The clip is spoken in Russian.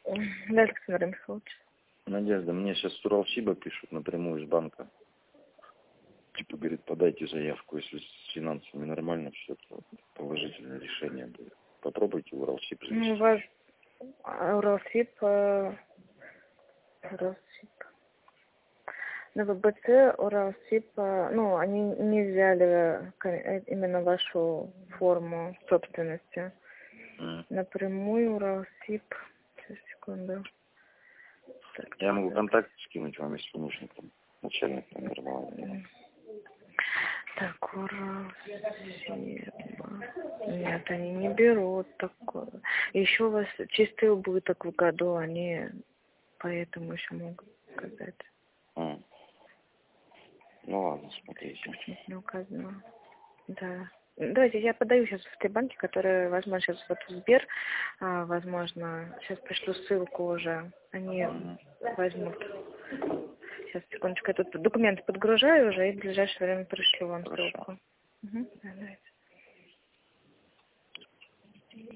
Да, Александр Михайлович. Надежда, мне сейчас Уралсиба пишут напрямую из банка. Типа, говорит, подайте заявку, если с финансами нормально все, то положительное решение будет. Попробуйте Уралсиб завести. Ну, у вас Уралсиб, на ВБЦ Уралсиб, ну, они не взяли именно вашу форму собственности. Напрямую Уралсиб. Сейчас, секунду. Так, Я могу контакт скинуть вам, если нужно, там, начальник номер. Так, Уралсиб. Нет, они не берут такое. Еще у вас чистый убыток в году, они поэтому еще могут сказать. Ну ладно, смотрите. Почему-то не указано. Да. Давайте, я подаю сейчас в те банки, которые, возможно, сейчас вот в Сбер, возможно, сейчас пришлю ссылку уже, они возьмут. Сейчас, секундочку, я тут документы подгружаю уже и в ближайшее время пришлю вам ссылку.